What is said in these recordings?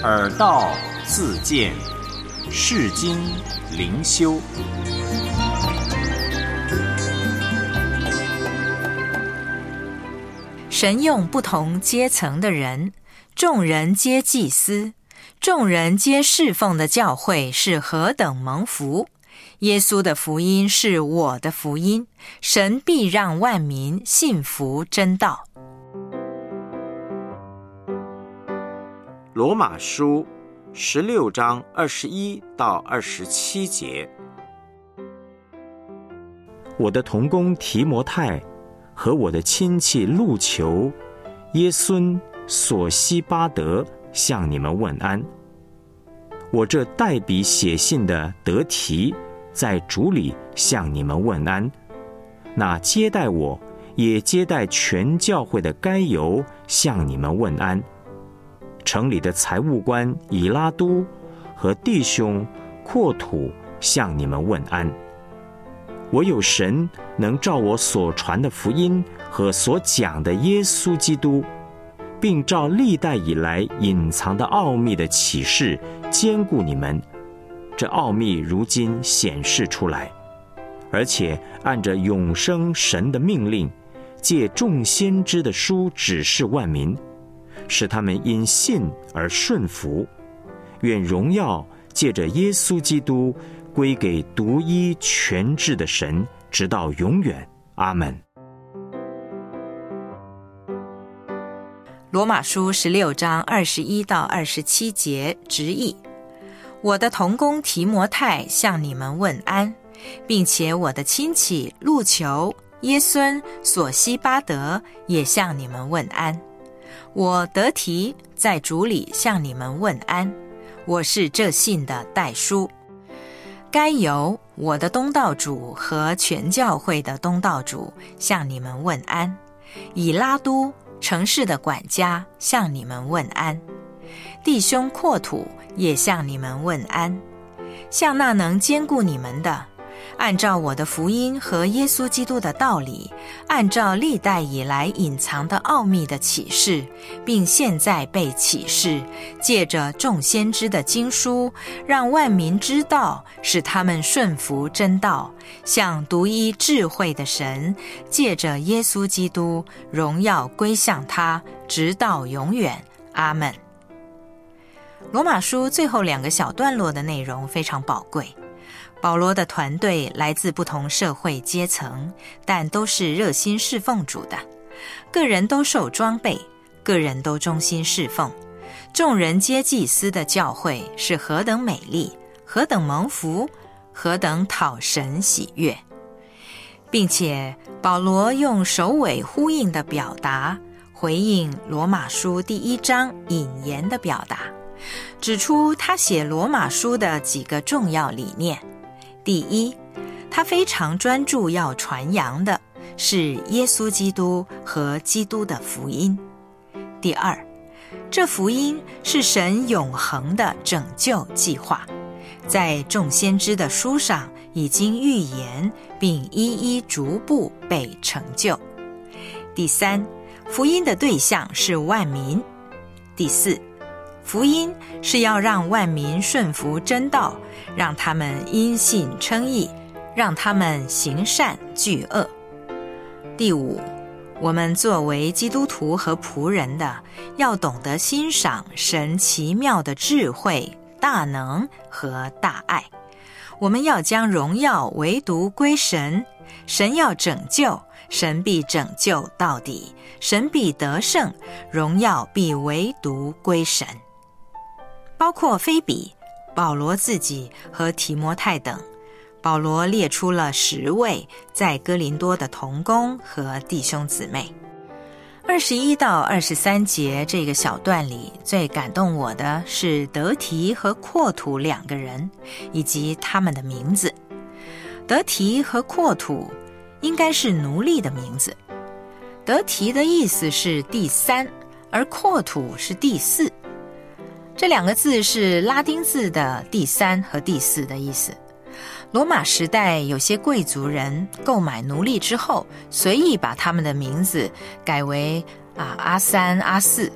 耳道自见，世经灵修。 神用不同阶层的人，众人皆祭司，众人皆侍奉的教会是何等蒙福！耶稣的福音是我的福音，神必让万民信服真道。 罗马书16章21到27节。我的同工提摩太和我的亲戚路求、耶孙、索西巴德向你们问安。我这代笔写信的得提在主里向你们问安。那接待我也接待全教会的该犹向你们问安。城里的财务官以拉都和弟兄扩土向你们问安。我有神能照我所传的福音和所讲的耶稣基督，并照历代以来隐藏的奥秘的启示坚固你们。这奥秘如今显示出来，而且按着永生神的命令，借众先知的书指示万民，使他们因信而顺服。愿荣耀借着耶稣基督归给独一全智的神，直到永远。阿们。 罗马书16章21到27节直译：我的同工提摩太向你们问安，并且我的亲戚路求、耶孙、索西巴德也向你们问安。我得提在主里向你们问安，我是这信的代书。该由我的东道主和全教会的东道主向你们问安。以拉都城市的管家向你们问安。弟兄扩土也向你们问安。向那能兼顾你们的，按照我的福音和耶稣基督的道理，按照历代以来隐藏的奥秘的启示，并现在被启示，借着众先知的经书，让万民知道，使他们顺服真道，向独一智慧的神，借着耶稣基督，荣耀归向他，直到永远。阿们。罗马书最后2个小段落的内容非常宝贵。保罗的团队来自不同社会阶层，但都是热心侍奉主的，个人都受装备，个人都忠心侍奉，众人皆祭司的教会是何等美丽，何等蒙福，何等讨神喜悦。并且保罗用首尾呼应的表达回应罗马书第1章引言的表达，指出他写罗马书的几个重要理念。第一，他非常专注要传扬的是耶稣基督和基督的福音。第二，这福音是神永恒的拯救计划，在众先知的书上已经预言，并一一逐步被成就。第三，福音的对象是万民。第四，福音是要让万民顺服真道，让他们因信称义，让他们行善惧恶。第五，我们作为基督徒和仆人的，要懂得欣赏神奇妙的智慧、大能和大爱。我们要将荣耀唯独归神，神要拯救，神必拯救到底，神必得胜，荣耀必唯独归神。包括腓比、保罗自己和提摩太等，保罗列出了10位在哥林多的同工和弟兄姊妹。21到23节这个小段里，最感动我的是得提和扩土2个人，以及他们的名字。得提和扩土应该是奴隶的名字，得提的意思是第3，而扩土是第4。这2个字是拉丁字的第3和第4的意思。罗马时代有些贵族人购买奴隶之后，随意把他们的名字改为阿3、阿4，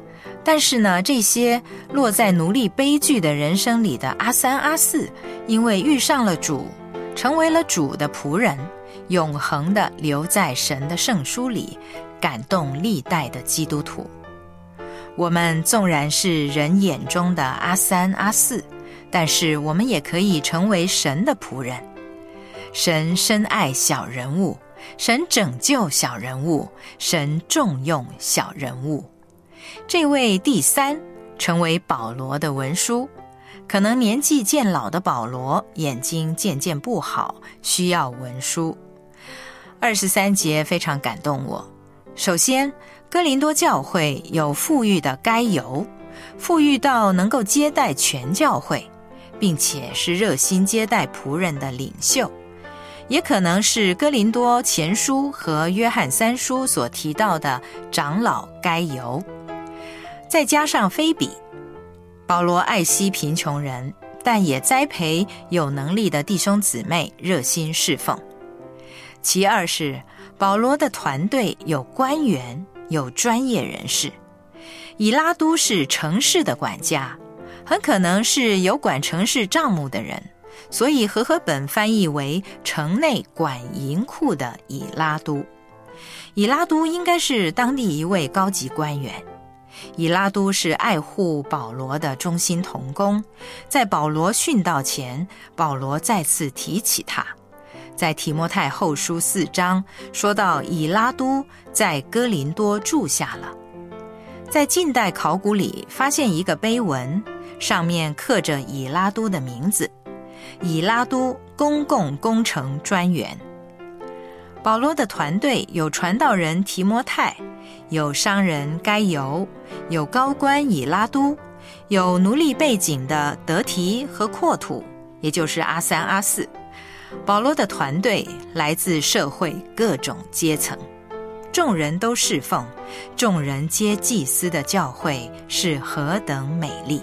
但是呢，这些落在奴隶悲剧的人生里的阿三阿四，因为遇上了主，成为了主的仆人，永恒地留在神的圣书里，感动历代的基督徒。我们纵然是人眼中的阿三阿四，但是我们也可以成为神的仆人。神深爱小人物，神拯救小人物，神重用小人物。这位第三成为保罗的文书，可能年纪渐老的保罗眼睛渐渐不好，需要文书。23节非常感动我。首先，哥林多教会有富裕的该犹，富裕到能够接待全教会，并且是热心接待仆人的领袖，也可能是哥林多前书和约翰三书所提到的长老该犹。再加上菲比，保罗爱惜贫穷人，但也栽培有能力的弟兄姊妹热心侍奉。其二是保罗的团队有官员，有专业人士。以拉都是城市的管家，很可能是有管城市账目的人，所以和合本翻译为城内管银库的以拉都。以拉都应该是当地一位高级官员。以拉都是爱护保罗的忠心同工，在保罗殉道前，保罗再次提起他。在提摩太后书4章说到以拉都在哥林多住下了。在近代考古里发现一个碑文，上面刻着以拉都的名字，以拉都公共工程专员。保罗的团队有传道人提摩太，有商人该犹，有高官以拉都，有奴隶背景的得提和扩土，也就是阿三阿四。保罗的团队来自社会各种阶层，众人都侍奉，众人皆祭司的教会是何等美丽。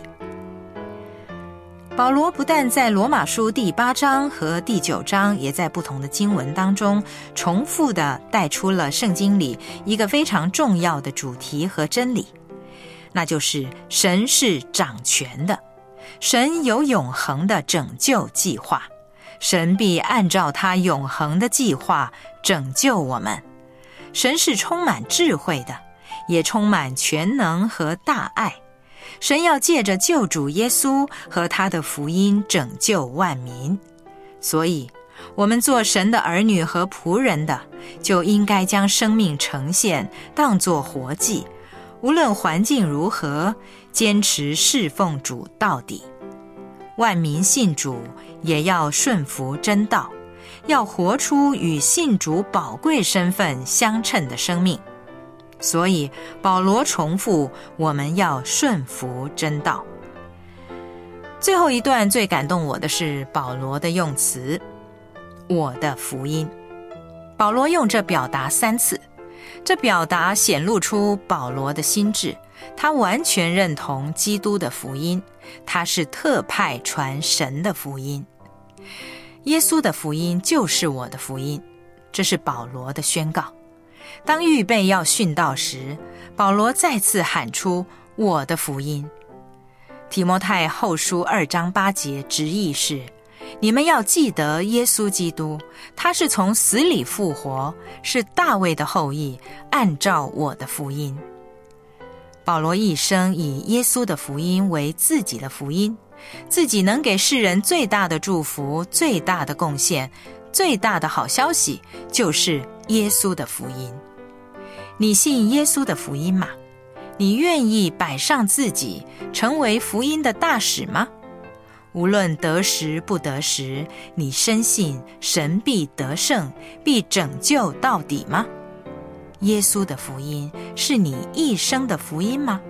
保罗不但在罗马书第8章和第9章，也在不同的经文当中重复地带出了圣经里一个非常重要的主题和真理，那就是神是掌权的，神有永恒的拯救计划，神必按照他永恒的计划拯救我们。神是充满智慧的，也充满全能和大爱。神要借着救主耶稣和他的福音拯救万民，所以我们做神的儿女和仆人的，就应该将生命呈现当作活祭，无论环境如何，坚持侍奉主到底。万民信主，也要顺服真道，要活出与信主宝贵身份相称的生命。所以保罗重复，我们要顺服真道。最后一段最感动我的是保罗的用词，我的福音。保罗用这表达3次，这表达显露出保罗的心志，他完全认同基督的福音，他是特派传神的福音。耶稣的福音就是我的福音，这是保罗的宣告。当预备要殉道时，保罗再次喊出我的福音。提摩太后书2章8节直译是，你们要记得耶稣基督，他是从死里复活，是大卫的后裔，按照我的福音。保罗一生以耶稣的福音为自己的福音，自己能给世人最大的祝福，最大的贡献，最大的好消息，就是耶稣的福音。你信耶稣的福音吗？你愿意摆上自己，成为福音的大使吗？无论得时不得时，你深信神必得胜，必拯救到底吗？耶稣的福音是你一生的福音吗？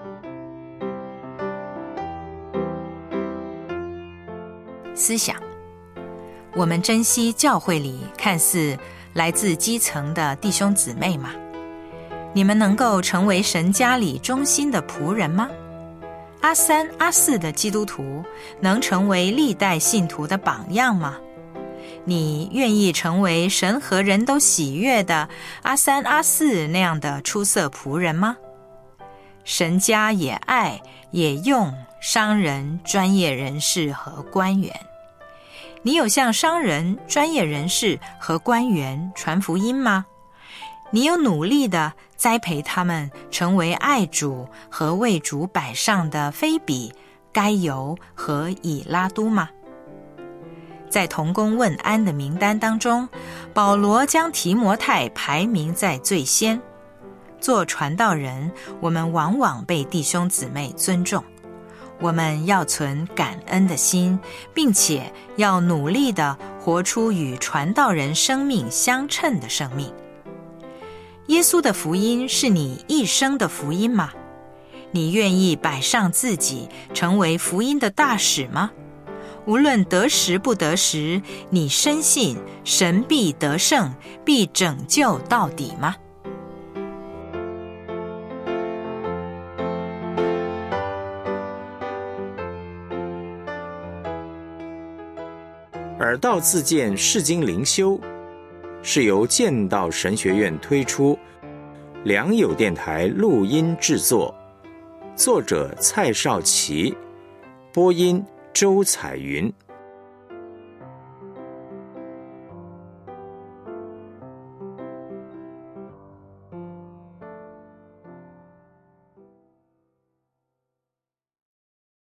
思想，我们珍惜教会里看似来自基层的弟兄姊妹吗？你们能够成为神家里忠心的仆人吗？阿三、阿四的基督徒能成为历代信徒的榜样吗？你愿意成为神和人都喜悦的阿三、阿四那样的出色仆人吗？ 神家也爱也用商人、专业人士和官员。你有向商人、专业人士和官员传福音吗？你有努力地栽培他们成为爱主和为主摆上的菲比、该犹和以拉都吗？在同工问安的名单当中，保罗将提摩太排名在最先。做传道人，我们往往被弟兄姊妹尊重，我们要存感恩的心，并且要努力地活出与传道人生命相称的生命。耶稣的福音是你一生的福音吗？你愿意摆上自己，成为福音的大使吗？无论得时不得时，你深信神必得胜，必拯救到底吗？ 耳道自荐释经灵修是由剑道神学院推出，良友电台录音制作，作者蔡少祺，播音周彩云。